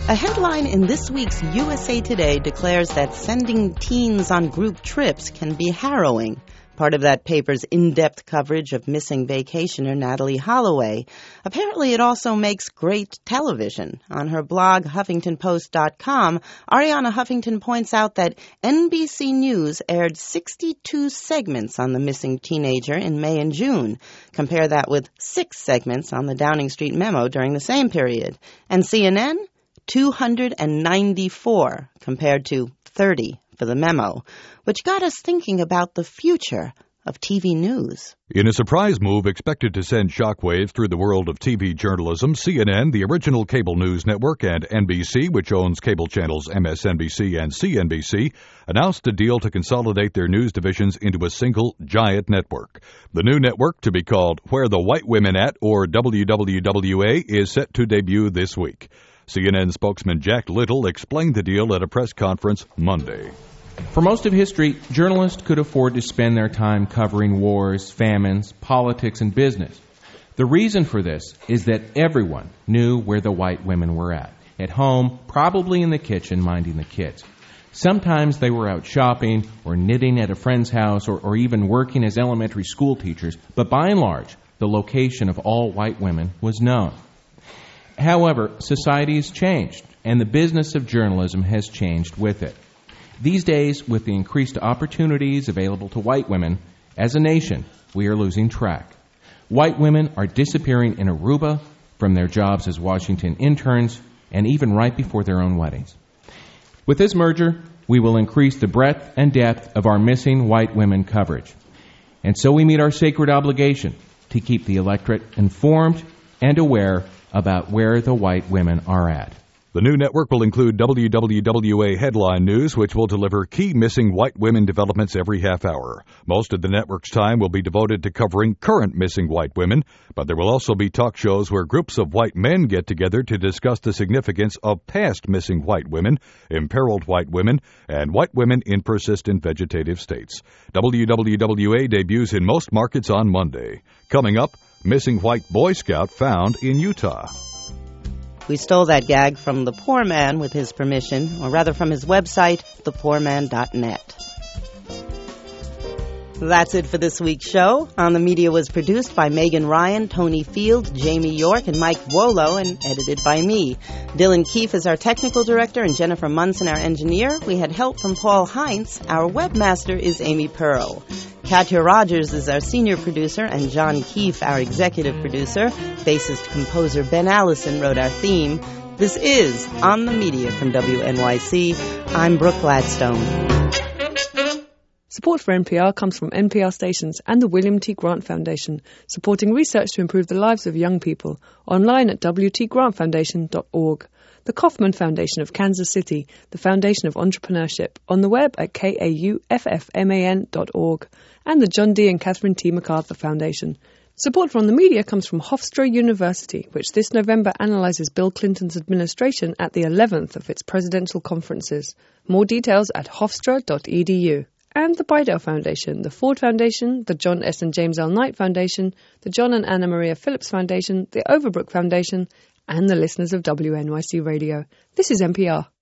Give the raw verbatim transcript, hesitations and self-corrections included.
A headline in this week's U S A Today declares that sending teens on group trips can be harrowing. Part of that paper's in-depth coverage of missing vacationer Natalie Holloway. Apparently it also makes great television. On her blog, Huffington Post dot com, Ariana Huffington points out that N B C News aired sixty-two segments on the missing teenager in May and June. Compare that with six segments on the Downing Street memo during the same period. And C N N? two hundred ninety-four compared to thirty for the memo, which got us thinking about the future of T V news. In a surprise move expected to send shockwaves through the world of T V journalism, C N N, the original cable news network, and N B C, which owns cable channels M S N B C and C N B C, announced a deal to consolidate their news divisions into a single giant network. The new network, to be called Where the White Women At, or W W W A, is set to debut this week. C N N spokesman Jack Little explained the deal at a press conference Monday. For most of history, journalists could afford to spend their time covering wars, famines, politics, and business. The reason for this is that everyone knew where the white women were at. At home, probably in the kitchen, minding the kids. Sometimes they were out shopping or knitting at a friend's house or, or even working as elementary school teachers, but by and large, the location of all white women was known. However, society has changed, and the business of journalism has changed with it. These days, with the increased opportunities available to white women, as a nation, we are losing track. White women are disappearing in Aruba from their jobs as Washington interns and even right before their own weddings. With this merger, we will increase the breadth and depth of our missing white women coverage. And so we meet our sacred obligation to keep the electorate informed and aware about where the white women are at. The new network will include W W W A Headline News, which will deliver key missing white women developments every half hour. Most of the network's time will be devoted to covering current missing white women, but there will also be talk shows where groups of white men get together to discuss the significance of past missing white women, imperiled white women, and white women in persistent vegetative states. W W W A debuts in most markets on Monday. Coming up, missing white Boy Scout found in Utah. We stole that gag from The Poor Man with his permission, or rather from his website, the poor man dot net. That's it for this week's show. On the Media was produced by Megan Ryan, Tony Field, Jamie York, and Mike Wolo, and edited by me. Dylan Keefe is our technical director, and Jennifer Munson, our engineer. We had help from Paul Heinz. Our webmaster is Amy Pearl. Katya Rogers is our senior producer, and John Keefe, our executive producer. Bassist-composer Ben Allison wrote our theme. This is On the Media from W N Y C. I'm Brooke Gladstone. Support for N P R comes from N P R stations and the William T. Grant Foundation, supporting research to improve the lives of young people. Online at w t grant foundation dot org. The Kauffman Foundation of Kansas City, the Foundation of Entrepreneurship, on the web at k a u f f man dot org. And the John D. and Catherine T. MacArthur Foundation. Support from the media comes from Hofstra University, which this November analyzes Bill Clinton's administration at the eleventh of its presidential conferences. More details at hofstra dot e d u. And the Bidell Foundation, the Ford Foundation, the John S. and James L. Knight Foundation, the John and Anna Maria Phillips Foundation, the Overbrook Foundation, and the listeners of W N Y C Radio. This is N P R.